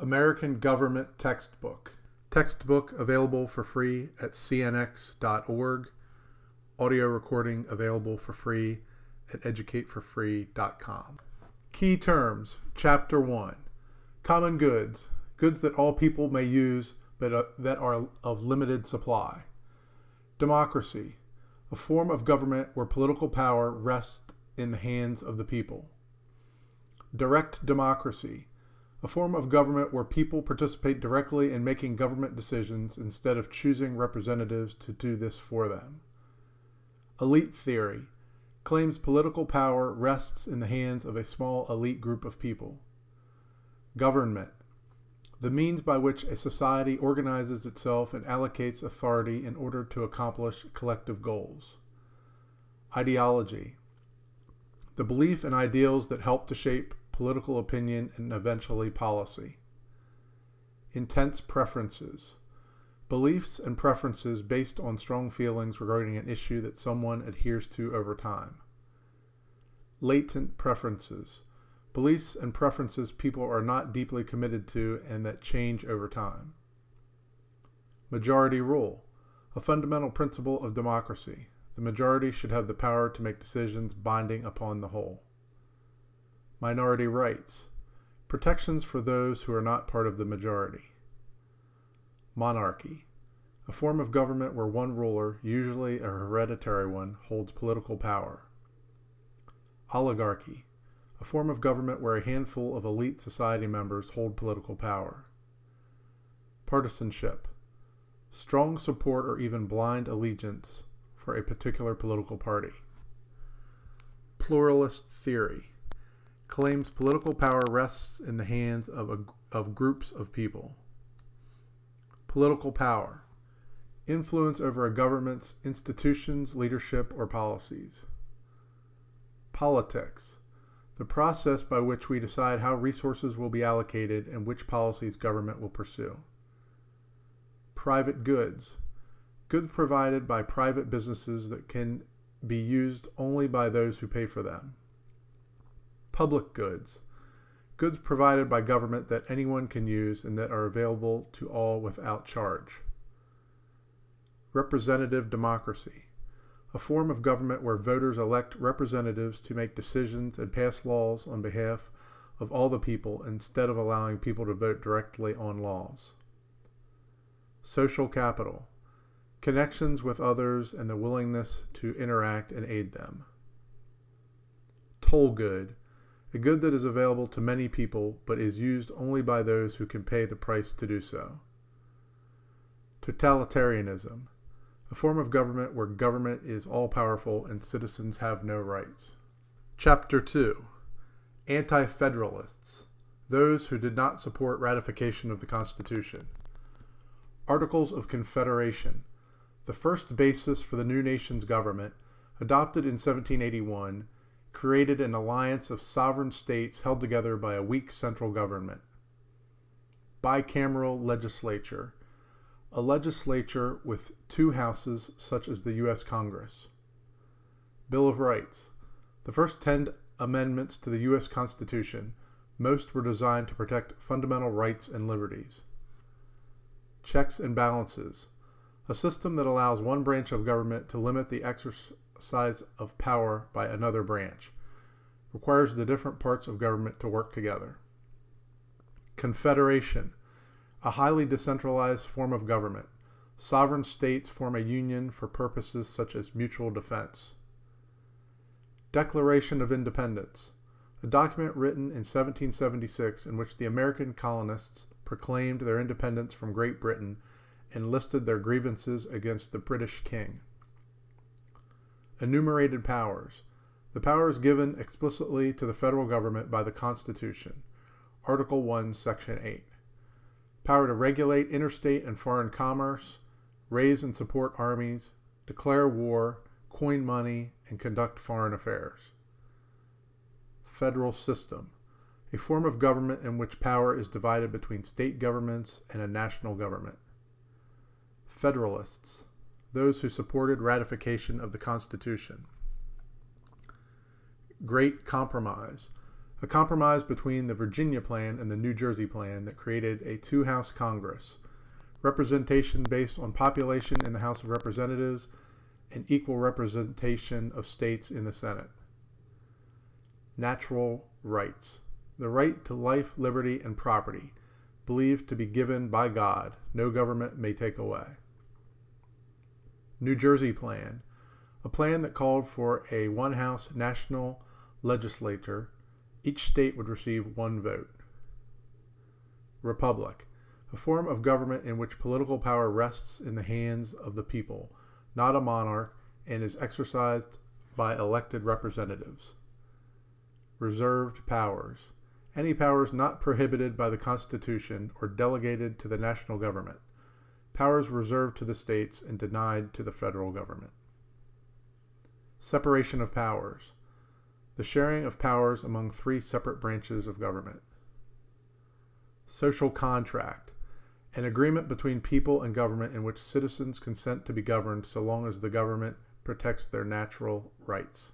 American Government Textbook. Textbook available for free at cnx.org. Audio recording available for free at educateforfree.com. Key terms. Chapter 1. Common goods. Goods that all people may use but that are of limited supply. Democracy. A form of government where political power rests in the hands of the people. Direct democracy. A form of government where people participate directly in making government decisions instead of choosing representatives to do this for them. Elite theory. Claims political power rests in the hands of a small elite group of people. Government. The means by which a society organizes itself and allocates authority in order to accomplish collective goals. Ideology. The belief and ideals that help to shape political opinion and eventually policy. Intense preferences. Beliefs and preferences based on strong feelings regarding an issue that someone adheres to over time. Latent preferences. Beliefs and preferences people are not deeply committed to and that change over time. Majority rule. A fundamental principle of democracy. The majority should have the power to make decisions binding upon the whole. Minority rights. Protections for those who are not part of the majority. Monarchy. A form of government where one ruler, usually a hereditary one, holds political power. Oligarchy. A form of government where a handful of elite society members hold political power. Partisanship. Strong support or even blind allegiance for a particular political party. Pluralist theory. Claims political power rests in the hands of groups of people. Political power. Influence over a government's institutions, leadership, or policies. Politics. The process by which we decide how resources will be allocated and which policies government will pursue. Private goods. Goods provided by private businesses that can be used only by those who pay for them. Public goods. Goods provided by government that anyone can use and that are available to all without charge. Representative democracy. A form of government where voters elect representatives to make decisions and pass laws on behalf of all the people instead of allowing people to vote directly on laws. Social capital. Connections with others and the willingness to interact and aid them. Toll good. A good that is available to many people but is used only by those who can pay the price to do so. Totalitarianism. A form of government where government is all-powerful and citizens have no rights. Chapter 2. Anti-Federalists. Those who did not support ratification of the Constitution. Articles of Confederation. The first basis for the new nation's government, adopted in 1781, created an alliance of sovereign states held together by a weak central government. Bicameral legislature. A legislature with two houses, such as the U.S. Congress. Bill of Rights. The first 10 amendments to the U.S. Constitution, most were designed to protect fundamental rights and liberties. Checks and balances. A system that allows one branch of government to limit the exercise of power by another branch. Requires the different parts of government to work together. Confederation. A highly decentralized form of government. Sovereign states form a union for purposes such as mutual defense. Declaration of Independence. A document written in 1776 in which the American colonists proclaimed their independence from Great Britain and listed their grievances against the British king. Enumerated powers. The powers given explicitly to the federal government by the Constitution. Article 1, Section 8. Power to regulate interstate and foreign commerce, raise and support armies, declare war, coin money, and conduct foreign affairs. Federal system. A form of government in which power is divided between state governments and a national government. Federalists. Those who supported ratification of the Constitution. Great Compromise. a compromise between the Virginia Plan and the New Jersey Plan that created a two-house Congress, representation based on population in the House of Representatives, and equal representation of states in the Senate. Natural rights. The right to life, liberty, and property, believed to be given by God, no government may take away. New Jersey Plan. A plan that called for a one-house national legislature. Each state would receive one vote. Republic. A form of government in which political power rests in the hands of the people, not a monarch, and is exercised by elected representatives. Reserved powers. Any powers not prohibited by the Constitution or delegated to the national government. Powers reserved to the states and denied to the federal government. Separation of powers. The sharing of powers among three separate branches of government. Social contract. An agreement between people and government in which citizens consent to be governed so long as the government protects their natural rights.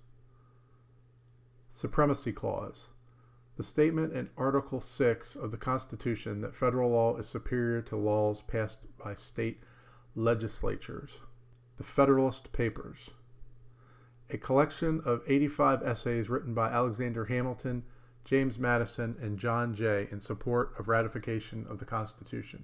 Supremacy Clause. The statement in Article 6 of the Constitution that federal law is superior to laws passed by state legislatures. The Federalist Papers. A collection of 85 essays written by Alexander Hamilton, James Madison, and John Jay in support of ratification of the Constitution.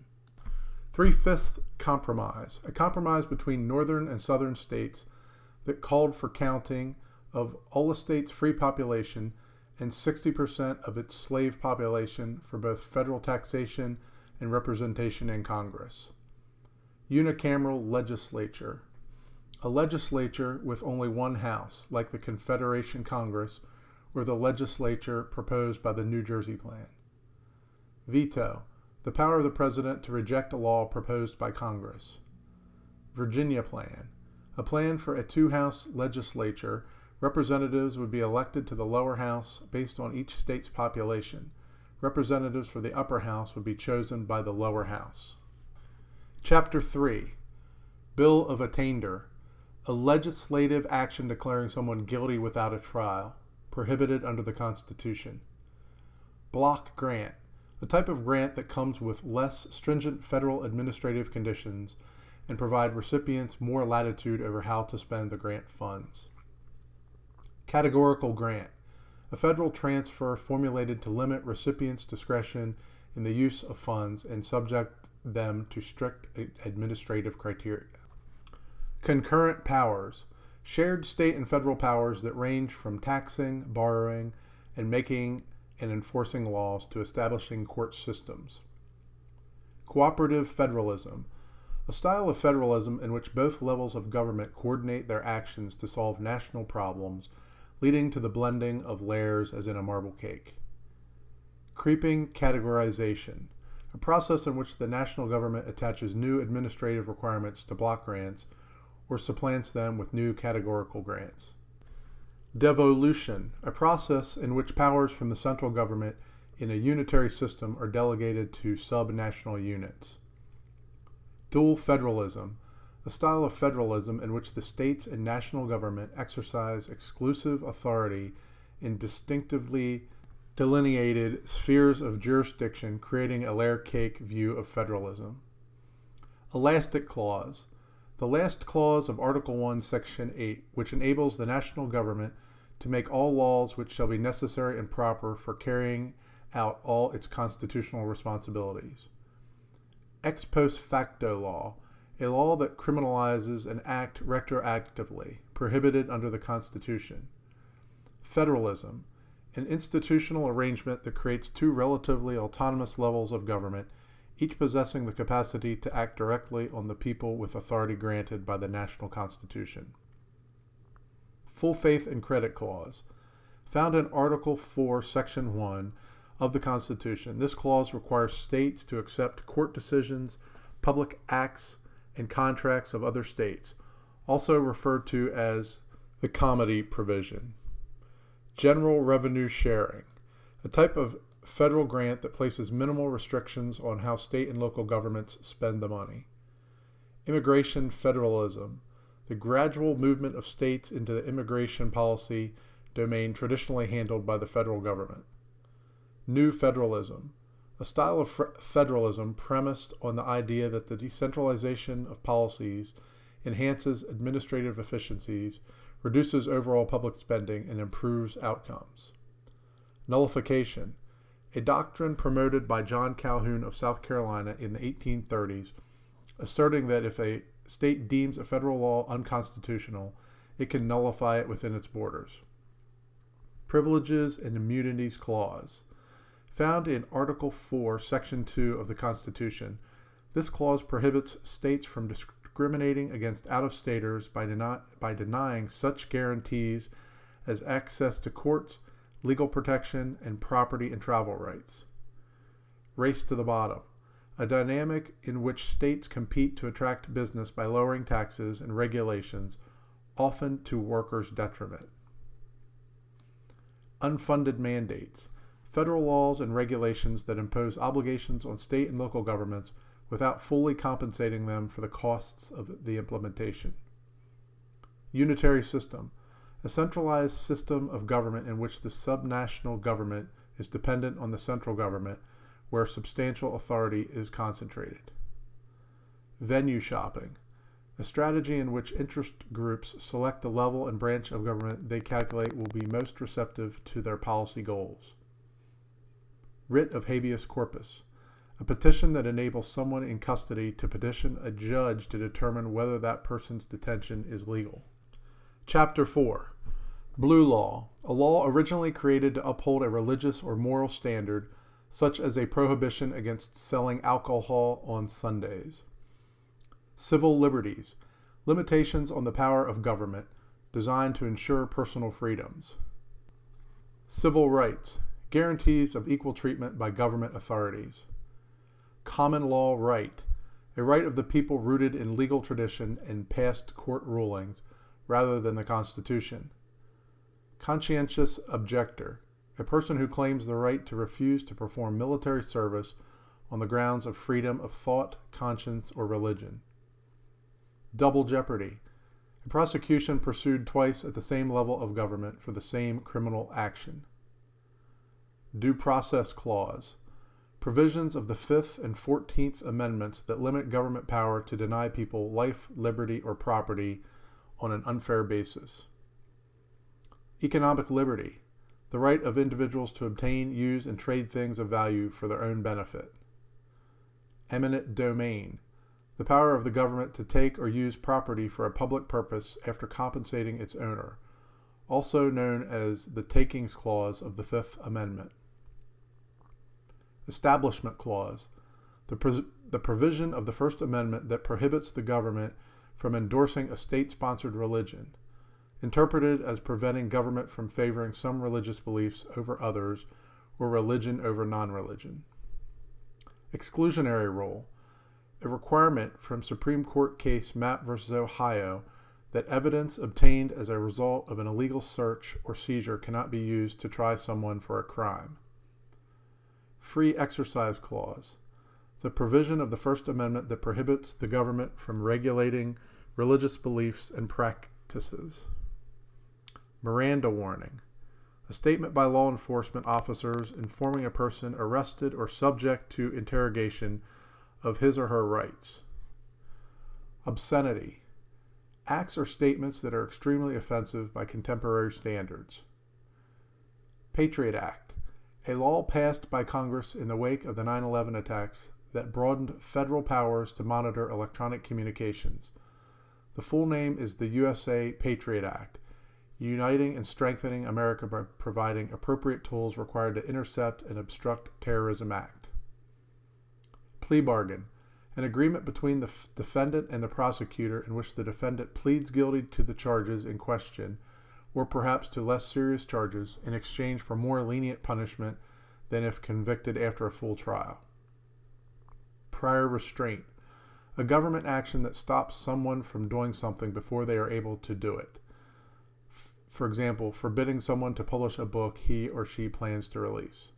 3/5 Compromise. A compromise between northern and southern states that called for counting of all the state's free population and 60% of its slave population for both federal taxation and representation in Congress. Unicameral legislature. A legislature with only one house, like the Confederation Congress or the legislature proposed by the New Jersey Plan. Veto. The power of the president to reject a law proposed by Congress. Virginia Plan. A plan for a two-house legislature. Representatives would be elected to the lower house based on each state's population. Representatives for the upper house would be chosen by the lower house. Chapter 3. Bill of Attainder. A legislative action declaring someone guilty without a trial. Prohibited under the Constitution. Block grant. A type of grant that comes with less stringent federal administrative conditions and provide recipients more latitude over how to spend the grant funds. Categorical grant. A federal transfer formulated to limit recipients' discretion in the use of funds and subject them to strict administrative criteria. Concurrent powers. Shared state and federal powers that range from taxing, borrowing, and making and enforcing laws to establishing court systems. Cooperative federalism. A style of federalism in which both levels of government coordinate their actions to solve national problems, leading to the blending of layers as in a marble cake. Creeping categorization. A process in which the national government attaches new administrative requirements to block grants or supplants them with new categorical grants. Devolution, a process in which powers from the central government in a unitary system are delegated to sub-national units. Dual federalism, a style of federalism in which the states and national government exercise exclusive authority in distinctively delineated spheres of jurisdiction, creating a layer cake view of federalism. Elastic clause, the last clause of Article 1, Section 8, which enables the national government to make all laws which shall be necessary and proper for carrying out all its constitutional responsibilities. Ex post facto law, a law that criminalizes an act retroactively, prohibited under the Constitution. Federalism, an institutional arrangement that creates two relatively autonomous levels of government, each possessing the capacity to act directly on the people with authority granted by the national Constitution. Full faith and credit clause. Found in Article 4, Section 1 of the Constitution, this clause requires states to accept court decisions, public acts, and contracts of other states, also referred to as the comity provision. General revenue sharing, a type of federal grant that places minimal restrictions on how state and local governments spend the money. Immigration federalism, the gradual movement of states into the immigration policy domain traditionally handled by the federal government. New federalism, a style of federalism premised on the idea that the decentralization of policies enhances administrative efficiencies, reduces overall public spending, and improves outcomes. Nullification, a doctrine promoted by John Calhoun of South Carolina in the 1830s, asserting that if a state deems a federal law unconstitutional, it can nullify it within its borders. Privileges and Immunities Clause. Found in Article 4, Section 2 of the Constitution, this clause prohibits states from discriminating against out-of-staters by denying such guarantees as access to courts, legal protection, and property and travel rights. Race to the bottom, a dynamic in which states compete to attract business by lowering taxes and regulations, often to workers' detriment. Unfunded mandates, federal laws and regulations that impose obligations on state and local governments without fully compensating them for the costs of the implementation. Unitary system, a centralized system of government in which the subnational government is dependent on the central government, where substantial authority is concentrated. Venue shopping, a strategy in which interest groups select the level and branch of government they calculate will be most receptive to their policy goals. Writ of habeas corpus, a petition that enables someone in custody to petition a judge to determine whether that person's detention is legal. Chapter 4. Blue Law, a law originally created to uphold a religious or moral standard, such as a prohibition against selling alcohol on Sundays. Civil liberties, limitations on the power of government, designed to ensure personal freedoms. Civil rights, guarantees of equal treatment by government authorities. Common law right, a right of the people rooted in legal tradition and past court rulings, rather than the Constitution. Conscientious objector, a person who claims the right to refuse to perform military service on the grounds of freedom of thought, conscience, or religion. Double jeopardy, a prosecution pursued twice at the same level of government for the same criminal action. Due process clause, provisions of the 5th and 14th Amendments that limit government power to deny people life, liberty, or property on an unfair basis. Economic liberty, the right of individuals to obtain, use, and trade things of value for their own benefit. Eminent domain, the power of the government to take or use property for a public purpose after compensating its owner, also known as the Takings Clause of the 5th Amendment. Establishment Clause, the provision of the First Amendment that prohibits the government from endorsing a state-sponsored religion, interpreted as preventing government from favoring some religious beliefs over others or religion over non-religion. Exclusionary rule, a requirement from Supreme Court case Mapp v. Ohio that evidence obtained as a result of an illegal search or seizure cannot be used to try someone for a crime. Free Exercise Clause, the provision of the First Amendment that prohibits the government from regulating religious beliefs and practices. Miranda warning, a statement by law enforcement officers informing a person arrested or subject to interrogation of his or her rights. Obscenity, acts or statements that are extremely offensive by contemporary standards. Patriot Act, a law passed by Congress in the wake of the 9/11 attacks that broadened federal powers to monitor electronic communications. The full name is the USA Patriot Act, uniting and strengthening America by providing appropriate tools required to intercept and obstruct terrorism act. Plea bargain, an agreement between the defendant and the prosecutor in which the defendant pleads guilty to the charges in question, or perhaps to less serious charges, in exchange for more lenient punishment than if convicted after a full trial. Prior restraint, a government action that stops someone from doing something before they are able to do it. For example, forbidding someone to publish a book he or she plans to release.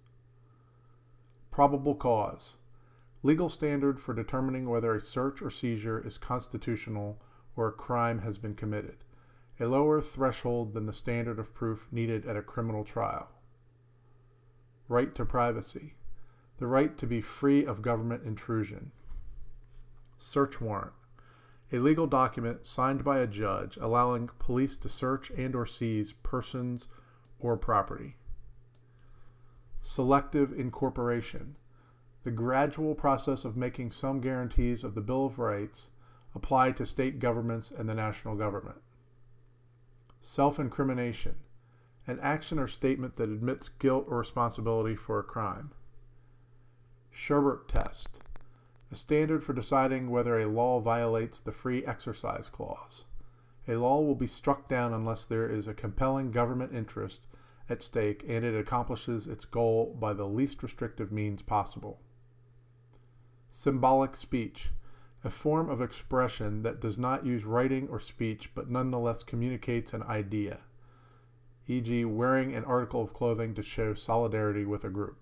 Probable cause, legal standard for determining whether a search or seizure is constitutional or a crime has been committed, a lower threshold than the standard of proof needed at a criminal trial. right to privacy, the right to be free of government intrusion. Search warrant, a legal document signed by a judge allowing police to search and or seize persons or property. Selective incorporation, the gradual process of making some guarantees of the Bill of Rights apply to state governments and the national government. Self-incrimination, an action or statement that admits guilt or responsibility for a crime. Sherbert test, a standard for deciding whether a law violates the Free Exercise Clause. A law will be struck down unless there is a compelling government interest at stake and it accomplishes its goal by the least restrictive means possible. Symbolic speech, a form of expression that does not use writing or speech but nonetheless communicates an idea, e.g., wearing an article of clothing to show solidarity with a group.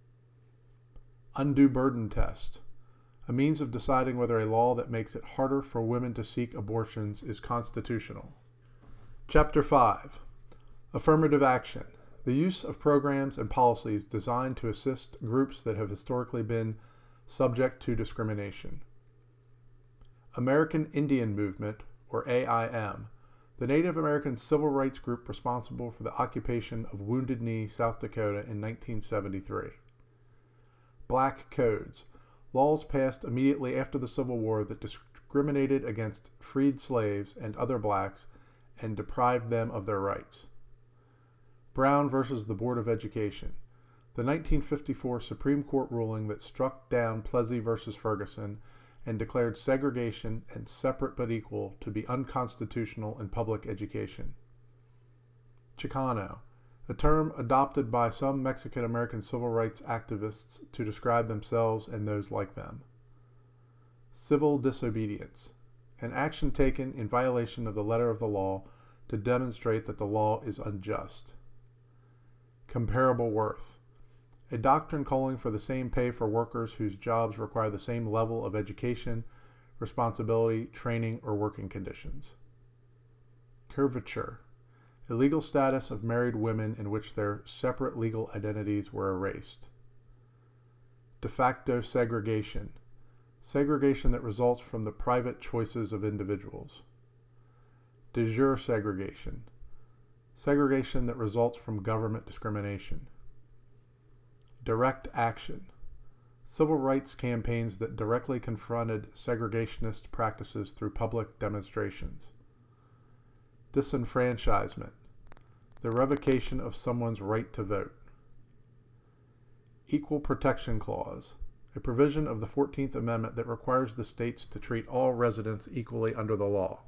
Undue burden test, a means of deciding whether a law that makes it harder for women to seek abortions is constitutional. Chapter 5. Affirmative action, the use of programs and policies designed to assist groups that have historically been subject to discrimination. American Indian Movement, or AIM, the Native American civil rights group responsible for the occupation of Wounded Knee, South Dakota in 1973. Black Codes, laws passed immediately after the Civil War that discriminated against freed slaves and other blacks and deprived them of their rights. Brown versus the Board of Education, the 1954 Supreme Court ruling that struck down Plessy versus Ferguson and declared segregation and separate but equal to be unconstitutional in public education. Chicano, a term adopted by some Mexican-American civil rights activists to describe themselves and those like them. Civil disobedience, an action taken in violation of the letter of the law to demonstrate that the law is unjust. Comparable worth, a doctrine calling for the same pay for workers whose jobs require the same level of education, responsibility, training, or working conditions. Curvature, a legal status of married women in which their separate legal identities were erased. De facto segregation, segregation that results from the private choices of individuals. De jure segregation, segregation that results from government discrimination. Direct action, civil rights campaigns that directly confronted segregationist practices through public demonstrations. Disenfranchisement, the revocation of someone's right to vote. Equal Protection Clause, a provision of the 14th Amendment that requires the states to treat all residents equally under the law.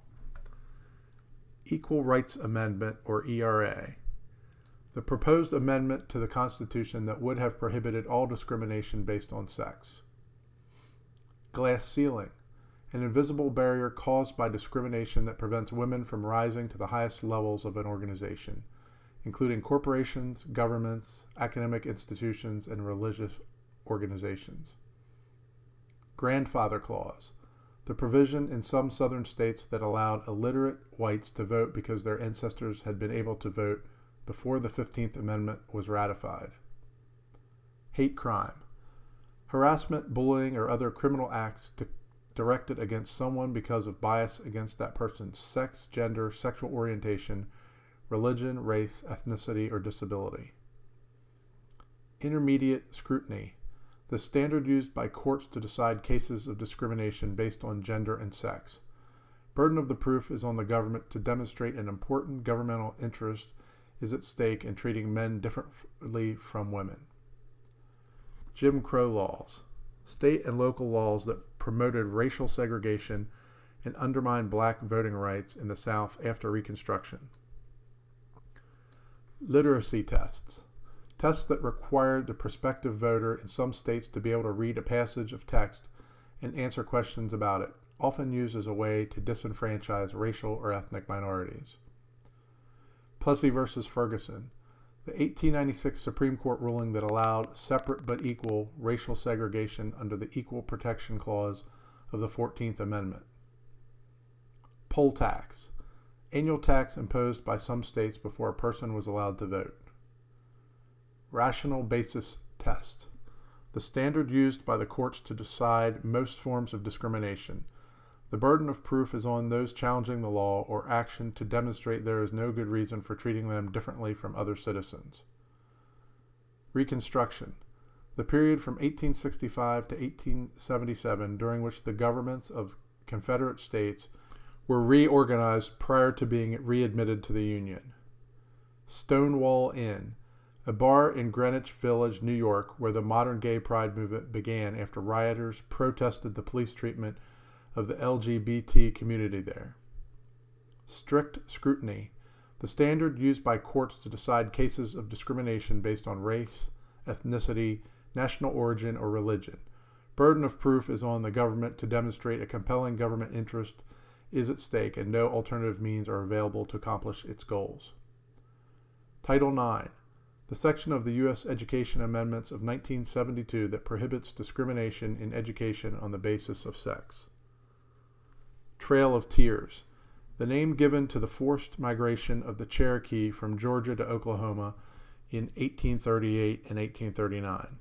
Equal Rights Amendment, or ERA, the proposed amendment to the Constitution that would have prohibited all discrimination based on sex. Glass ceiling, an invisible barrier caused by discrimination that prevents women from rising to the highest levels of an organization, including corporations, governments, academic institutions, and religious organizations. Grandfather Clause, the provision in some southern states that allowed illiterate whites to vote because their ancestors had been able to vote before the 15th Amendment was ratified. Hate crime, harassment, bullying, or other criminal acts directed against someone because of bias against that person's sex, gender, sexual orientation, religion, race, ethnicity, or disability. Intermediate scrutiny, the standard used by courts to decide cases of discrimination based on gender and sex. Burden of the proof is on the government to demonstrate an important governmental interest is at stake in treating men differently from women. Jim Crow laws, state and local laws that promoted racial segregation and undermined black voting rights in the South after Reconstruction. Literacy tests, tests that required the prospective voter in some states to be able to read a passage of text and answer questions about it, often used as a way to disenfranchise racial or ethnic minorities. Plessy versus Ferguson, the 1896 Supreme Court ruling that allowed separate but equal racial segregation under the Equal Protection Clause of the 14th Amendment. Poll tax, annual tax imposed by some states before a person was allowed to vote. Rational basis test. The standard used by the courts to decide most forms of discrimination. The burden of proof is on those challenging the law or action to demonstrate there is no good reason for treating them differently from other citizens. Reconstruction. The period from 1865 to 1877, during which the governments of Confederate states were reorganized prior to being readmitted to the Union. Stonewall Inn, a bar in Greenwich Village, New York, where the modern gay pride movement began after rioters protested the police treatment of the LGBT community there. Strict scrutiny, the standard used by courts to decide cases of discrimination based on race, ethnicity, national origin, or religion. Burden of proof is on the government to demonstrate a compelling government interest is at stake and no alternative means are available to accomplish its goals. Title IX, the section of the U.S. Education Amendments of 1972 that prohibits discrimination in education on the basis of sex. Trail of Tears, the name given to the forced migration of the Cherokee from Georgia to Oklahoma in 1838 and 1839.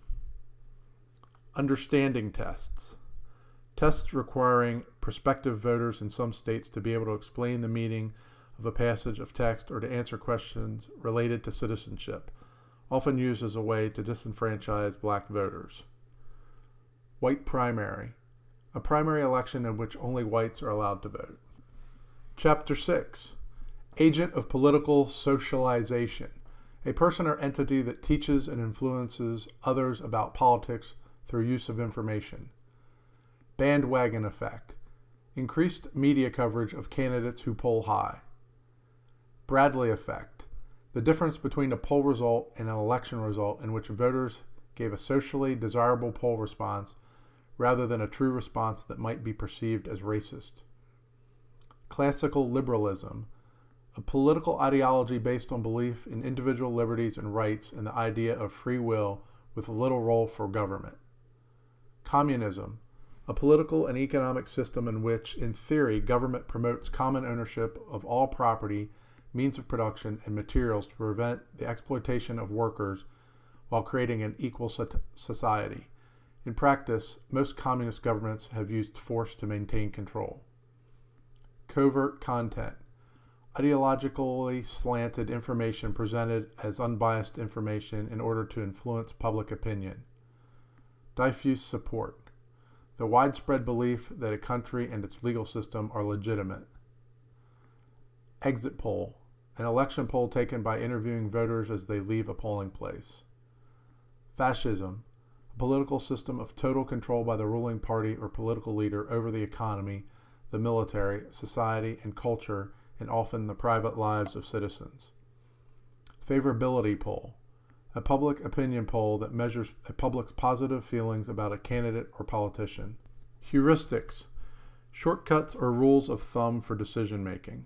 Understanding tests. Tests requiring prospective voters in some states to be able to explain the meaning of a passage of text or to answer questions related to citizenship, often used as a way to disenfranchise black voters. White primary, a primary election in which only whites are allowed to vote. Chapter 6, agent of political socialization, a person or entity that teaches and influences others about politics through use of information. Bandwagon effect, increased media coverage of candidates who poll high. Bradley effect, the difference between a poll result and an election result in which voters gave a socially desirable poll response rather than a true response that might be perceived as racist. Classical liberalism, a political ideology based on belief in individual liberties and rights and the idea of free will with little role for government. Communism, a political and economic system in which, in theory, government promotes common ownership of all property, means of production, and materials to prevent the exploitation of workers while creating an equal society. In practice, most communist governments have used force to maintain control. Covert content, ideologically slanted information presented as unbiased information in order to influence public opinion. Diffuse support, the widespread belief that a country and its legal system are legitimate. Exit poll, an election poll taken by interviewing voters as they leave a polling place. Fascism, a political system of total control by the ruling party or political leader over the economy, the military, society, and culture, and often the private lives of citizens. Favorability poll, a public opinion poll that measures a public's positive feelings about a candidate or politician. Heuristics, shortcuts or rules of thumb for decision making.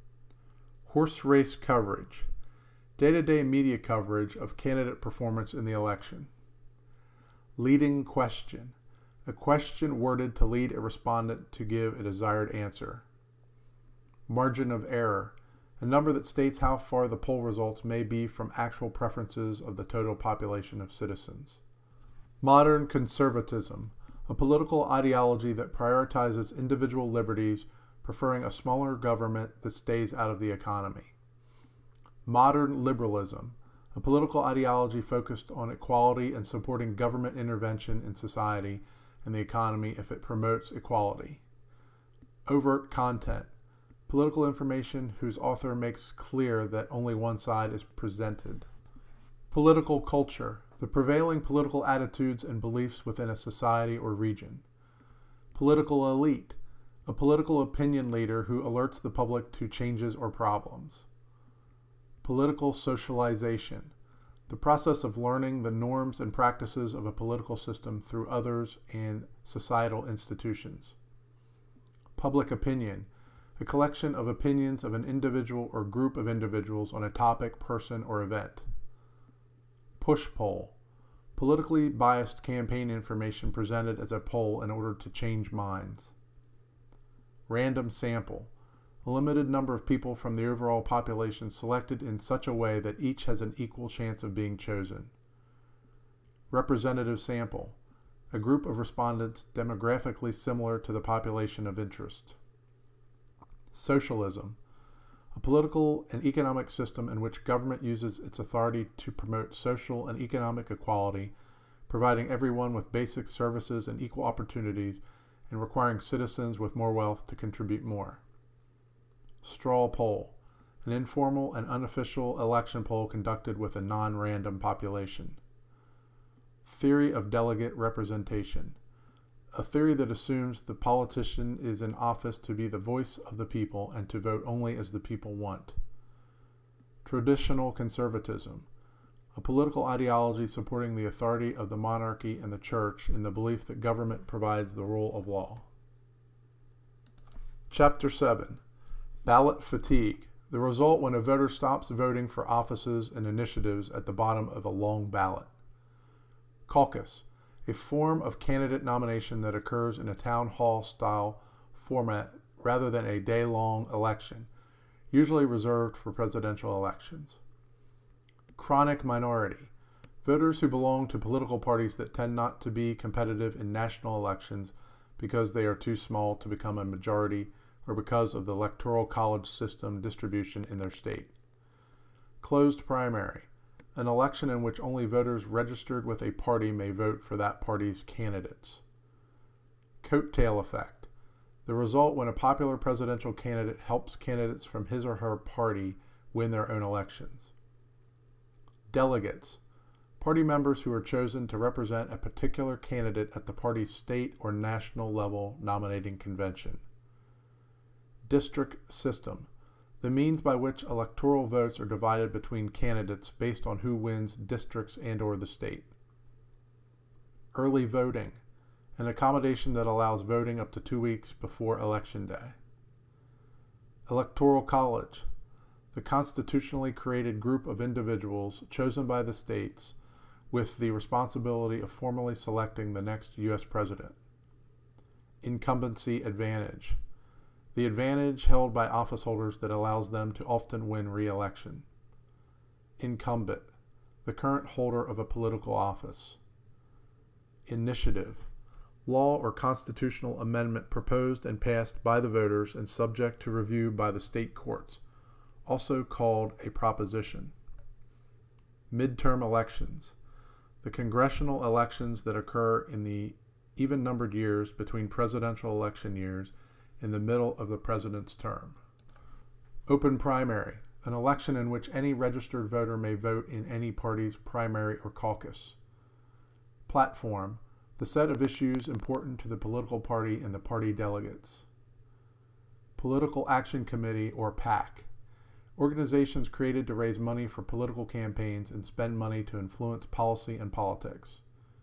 Horse race coverage, day-to-day media coverage of candidate performance in the election. Leading question, a question worded to lead a respondent to give a desired answer. Margin of error, a number that states how far the poll results may be from actual preferences of the total population of citizens. Modern conservatism, a political ideology that prioritizes individual liberties, preferring a smaller government that stays out of the economy. Modern liberalism, a political ideology focused on equality and supporting government intervention in society and the economy if it promotes equality. Overt content, political information whose author makes clear that only one side is presented. Political culture, the prevailing political attitudes and beliefs within a society or region. Political elite, a political opinion leader who alerts the public to changes or problems. Political socialization, the process of learning the norms and practices of a political system through others and societal institutions. Public opinion, a collection of opinions of an individual or group of individuals on a topic, person, or event. Push poll, politically biased campaign information presented as a poll in order to change minds. Random sample, a limited number of people from the overall population selected in such a way that each has an equal chance of being chosen. Representative sample, a group of respondents demographically similar to the population of interest. Socialism, a political and economic system in which government uses its authority to promote social and economic equality, providing everyone with basic services and equal opportunities, and requiring citizens with more wealth to contribute more. Straw poll, an informal and unofficial election poll conducted with a non-random population. Theory of delegate representation, a theory that assumes the politician is in office to be the voice of the people and to vote only as the people want. Traditional conservatism, a political ideology supporting the authority of the monarchy and the church in the belief that government provides the rule of law. Chapter 7. Ballot fatigue, the result when a voter stops voting for offices and initiatives at the bottom of a long ballot. Caucus, a form of candidate nomination that occurs in a town hall style format rather than a day-long election, usually reserved for presidential elections. Chronic minority, voters who belong to political parties that tend not to be competitive in national elections because they are too small to become a majority or because of the electoral college system distribution in their state. Closed primary, an election in which only voters registered with a party may vote for that party's candidates. Coattail effect, the result when a popular presidential candidate helps candidates from his or her party win their own elections. Delegates, party members who are chosen to represent a particular candidate at the party's state or national level nominating convention. District system, the means by which electoral votes are divided between candidates based on who wins districts and/or the state. Early voting, an accommodation that allows voting up to 2 weeks before Election Day. Electoral college, the constitutionally created group of individuals chosen by the states with the responsibility of formally selecting the next U.S. president. Incumbency advantage, the advantage held by office holders that allows them to often win re-election. Incumbent, the current holder of a political office. Initiative, law or constitutional amendment proposed and passed by the voters and subject to review by the state courts, also called a proposition. Midterm elections, the congressional elections that occur in the even-numbered years between presidential election years in the middle of the president's term. Open primary, an election in which any registered voter may vote in any party's primary or caucus. Platform, the set of issues important to the political party and the party delegates. Political Action Committee, or PAC, organizations created to raise money for political campaigns and spend money to influence policy and politics.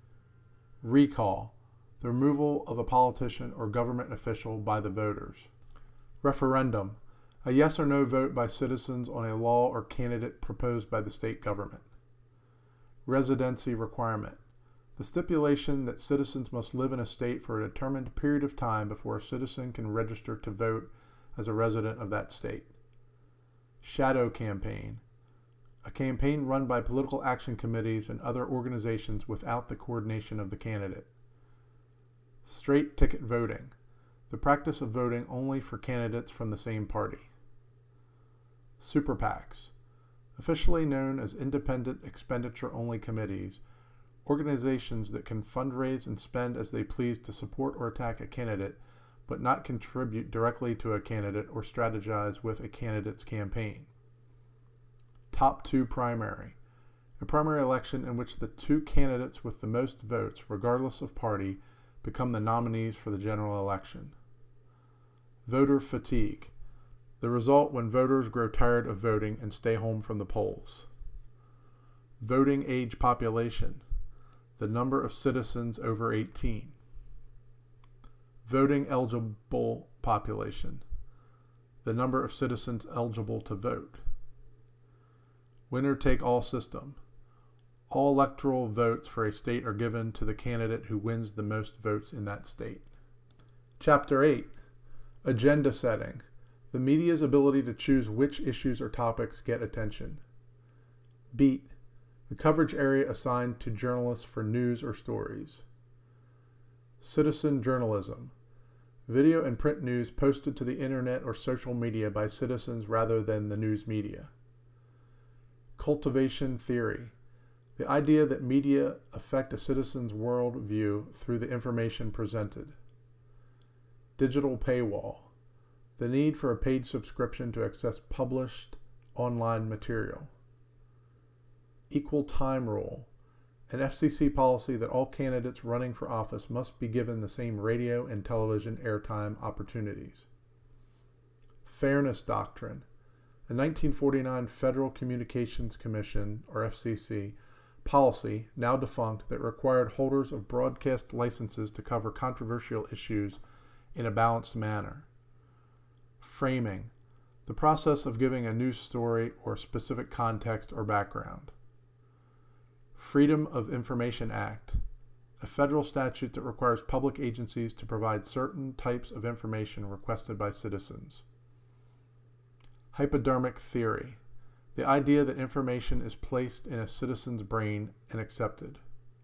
Recall, the removal of a politician or government official by the voters. Referendum, a yes or no vote by citizens on a law or candidate proposed by the state government. Residency requirement, the stipulation that citizens must live in a state for a determined period of time before a citizen can register to vote as a resident of that state. Shadow campaign, a campaign run by political action committees and other organizations without the coordination of the candidate. Straight ticket voting, the practice of voting only for candidates from the same party. Super PACs, officially known as independent expenditure-only committees, organizations that can fundraise and spend as they please to support or attack a candidate, but not contribute directly to a candidate or strategize with a candidate's campaign. Top 2 primary, a primary election in which the 2 candidates with the most votes, regardless of party, become the nominees for the general election. Voter fatigue, the result when voters grow tired of voting and stay home from the polls. Voting age population, the number of citizens over 18. Voting eligible population, the number of citizens eligible to vote. Winner-take-all system, all electoral votes for a state are given to the candidate who wins the most votes in that state. Chapter 8. Agenda setting, the media's ability to choose which issues or topics get attention. Beat, The coverage area assigned to journalists for news or stories. Citizen journalism. Video and print news posted to the internet or social media by citizens rather than the news media. Cultivation theory. The idea that media affect a citizen's worldview through the information presented. Digital paywall. The need for a paid subscription to access published online material. Equal time rule. An FCC policy that all candidates running for office must be given the same radio and television airtime opportunities. Fairness doctrine. A 1949 Federal Communications Commission, or FCC, policy, now defunct, that required holders of broadcast licenses to cover controversial issues in a balanced manner. Framing. The process of giving a news story or specific context or background. Freedom of Information Act, a federal statute that requires public agencies to provide certain types of information requested by citizens. Hypodermic theory, the idea that information is placed in a citizen's brain and accepted.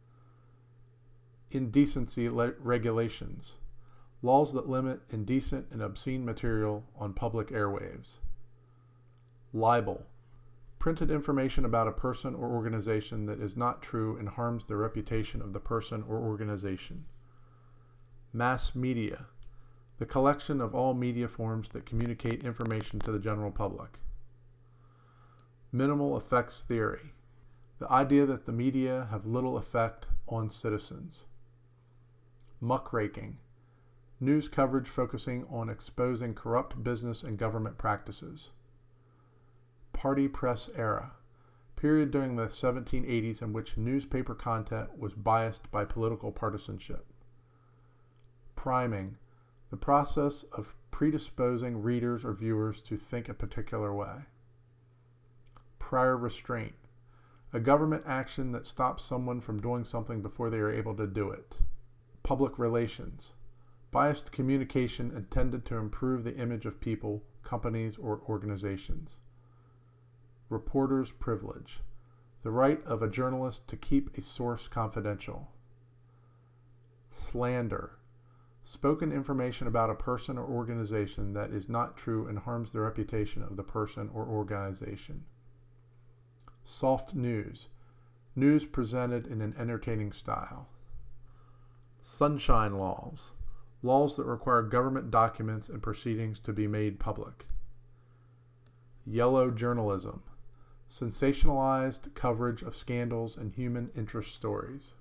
Indecency regulations, laws that limit indecent and obscene material on public airwaves. Libel, printed information about a person or organization that is not true and harms the reputation of the person or organization. Mass media, the collection of all media forms that communicate information to the general public. Minimal effects theory, the idea that the media have little effect on citizens. Muckraking, news coverage focusing on exposing corrupt business and government practices. Party press era, period during the 1780s in which newspaper content was biased by political partisanship. Priming, the process of predisposing readers or viewers to think a particular way. Prior restraint, a government action that stops someone from doing something before they are able to do it. Public relations, biased communication intended to improve the image of people, companies, or organizations. Reporter's privilege, the right of a journalist to keep a source confidential. Slander, spoken information about a person or organization that is not true and harms the reputation of the person or organization. Soft news, news presented in an entertaining style. Sunshine laws, laws that require government documents and proceedings to be made public. Yellow journalism, sensationalized coverage of scandals and human interest stories.